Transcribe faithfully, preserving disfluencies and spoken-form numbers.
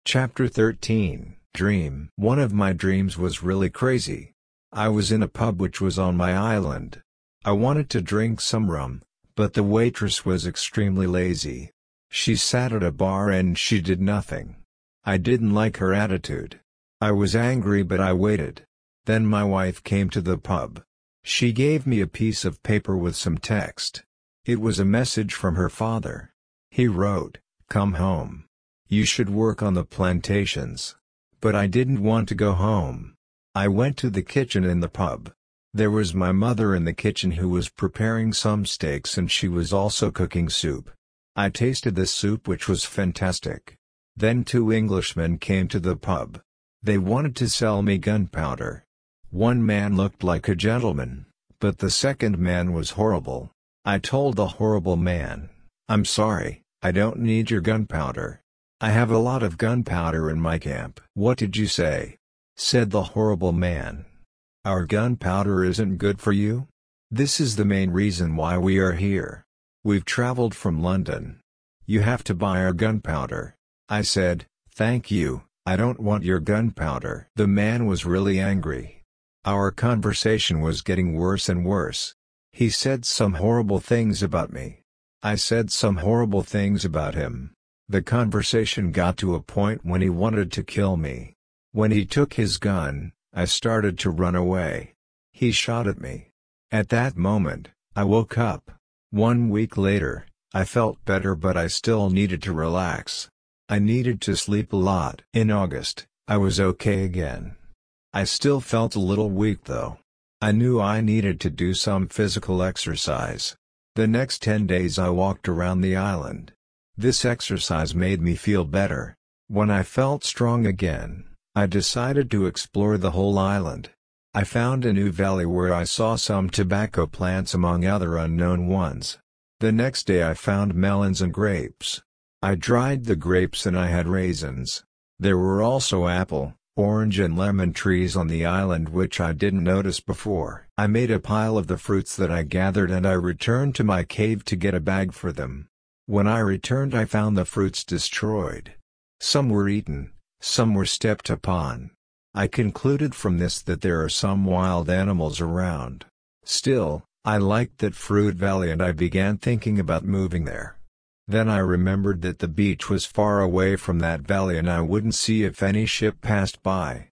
Chapter thirteen, Dream. One of my dreams was really crazy. I was in a pub which was on my island. I wanted to drink some rum, but the waitress was extremely lazy. She sat at a bar and she did nothing. I didn't like her attitude. I was angry, but I waited. Then my wife came to the pub. She gave me a piece of paper with some text. It was a message from her father. He wrote, "Come home. You should work on the plantations." But I didn't want to go home. I went to the kitchen in the pub. There was my mother in the kitchen who was preparing some steaks, and she was also cooking soup. I tasted the soup, which was fantastic. Then two Englishmen came to the pub. They wanted to sell me gunpowder. One man looked like a gentleman, but the second man was horrible. I told the horrible man, "I'm sorry, I don't need your gunpowder. I have a lot of gunpowder in my camp." "What did you say?" said the horrible man. "Our gunpowder isn't good for you? This is the main reason why we are here. We've traveled from London. You have to buy our gunpowder." I said, "Thank you, I don't want your gunpowder." The man was really angry. Our conversation was getting worse and worse. He said some horrible things about me. I said some horrible things about him. The conversation got to a point when he wanted to kill me. When he took his gun, I started to run away. He shot at me. At that moment, I woke up. One week later, I felt better, but I still needed to relax. I needed to sleep a lot. In August, I was okay again. I still felt a little weak though. I knew I needed to do some physical exercise. The next ten days I walked around the island. This exercise made me feel better. When I felt strong again, I decided to explore the whole island. I found a new valley where I saw some tobacco plants among other unknown ones. The next day I found melons and grapes. I dried the grapes and I had raisins. There were also apple, orange and lemon trees on the island which I didn't notice before. I made a pile of the fruits that I gathered and I returned to my cave to get a bag for them. When I returned I found the fruits destroyed. Some were eaten, some were stepped upon. I concluded from this that there are some wild animals around. Still, I liked that fruit valley and I began thinking about moving there. Then I remembered that the beach was far away from that valley and I wouldn't see if any ship passed by.